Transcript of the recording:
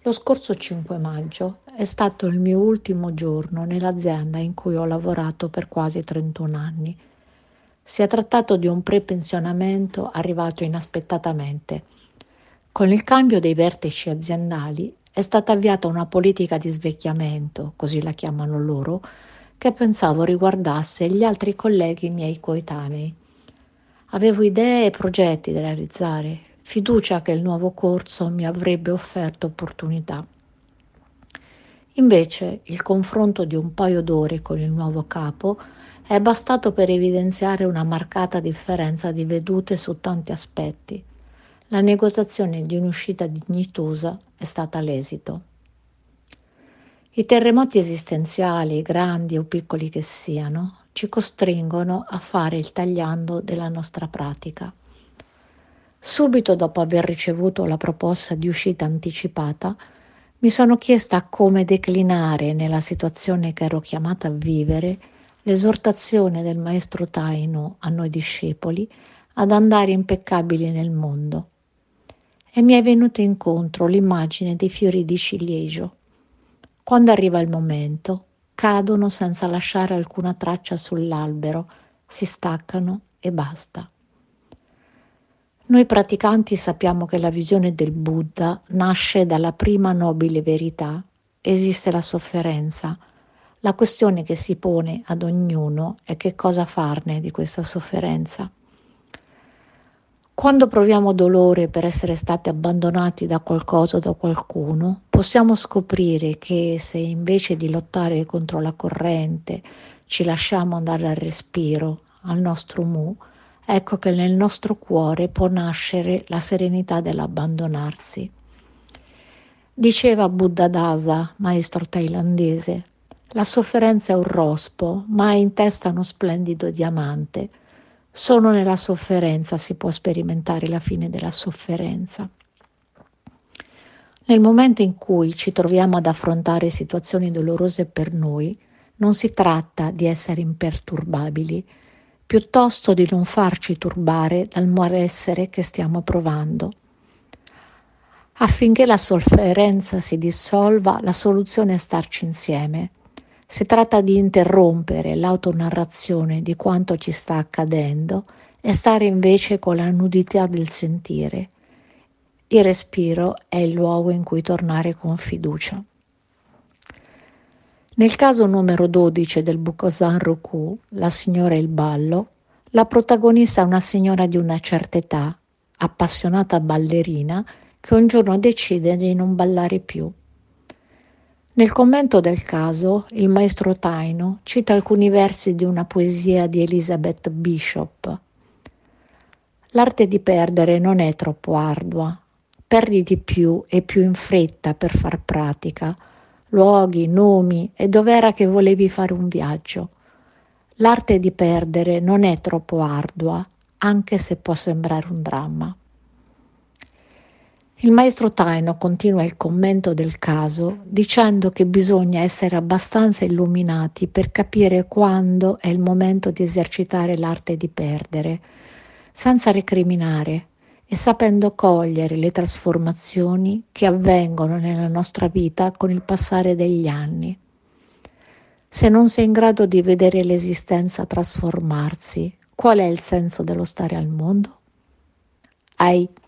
Lo scorso 5 maggio è stato il mio ultimo giorno nell'azienda in cui ho lavorato per quasi 31 anni. Si è trattato di un prepensionamento arrivato inaspettatamente. Con il cambio dei vertici aziendali è stata avviata una politica di svecchiamento, così la chiamano loro, che pensavo riguardasse gli altri colleghi miei coetanei. Avevo idee e progetti da realizzare, fiducia che il nuovo corso mi avrebbe offerto opportunità. Invece, il confronto di un paio d'ore con il nuovo capo è bastato per evidenziare una marcata differenza di vedute su tanti aspetti. La negoziazione di un'uscita dignitosa è stata l'esito. I terremoti esistenziali, grandi o piccoli che siano, ci costringono a fare il tagliando della nostra pratica. Subito dopo aver ricevuto la proposta di uscita anticipata, mi sono chiesta come declinare nella situazione che ero chiamata a vivere l'esortazione del maestro Taino a noi discepoli ad andare impeccabili nel mondo. E mi è venuta incontro l'immagine dei fiori di ciliegio. Quando arriva il momento, cadono senza lasciare alcuna traccia sull'albero, si staccano e basta. Noi praticanti sappiamo che la visione del Buddha nasce dalla prima nobile verità: esiste la sofferenza. La questione che si pone ad ognuno è che cosa farne di questa sofferenza. Quando proviamo dolore per essere stati abbandonati da qualcosa o da qualcuno, possiamo scoprire che se invece di lottare contro la corrente ci lasciamo andare al respiro, al nostro mu, ecco che nel nostro cuore può nascere la serenità dell'abbandonarsi. Diceva Buddhadasa, maestro thailandese, la sofferenza è un rospo, ma ha in testa uno splendido diamante. Solo nella sofferenza si può sperimentare la fine della sofferenza. Nel momento in cui ci troviamo ad affrontare situazioni dolorose per noi, non si tratta di essere imperturbabili, piuttosto di non farci turbare dal malessere che stiamo provando. Affinché la sofferenza si dissolva, la soluzione è starci insieme. Si tratta di interrompere l'autonarrazione di quanto ci sta accadendo e stare invece con la nudità del sentire. Il respiro è il luogo in cui tornare con fiducia. Nel caso numero 12 del Bukozan Roku, La signora e il ballo, la protagonista è una signora di una certa età, appassionata ballerina, che un giorno decide di non ballare più. Nel commento del caso, il maestro Taino cita alcuni versi di una poesia di Elizabeth Bishop. L'arte di perdere non è troppo ardua. Perdi di più e più in fretta per far pratica, luoghi, nomi e dov'era che volevi fare un viaggio. L'arte di perdere non è troppo ardua, anche se può sembrare un dramma. Il maestro Taino continua il commento del caso dicendo che bisogna essere abbastanza illuminati per capire quando è il momento di esercitare l'arte di perdere, senza recriminare e sapendo cogliere le trasformazioni che avvengono nella nostra vita con il passare degli anni. Se non sei in grado di vedere l'esistenza trasformarsi, qual è il senso dello stare al mondo? Hai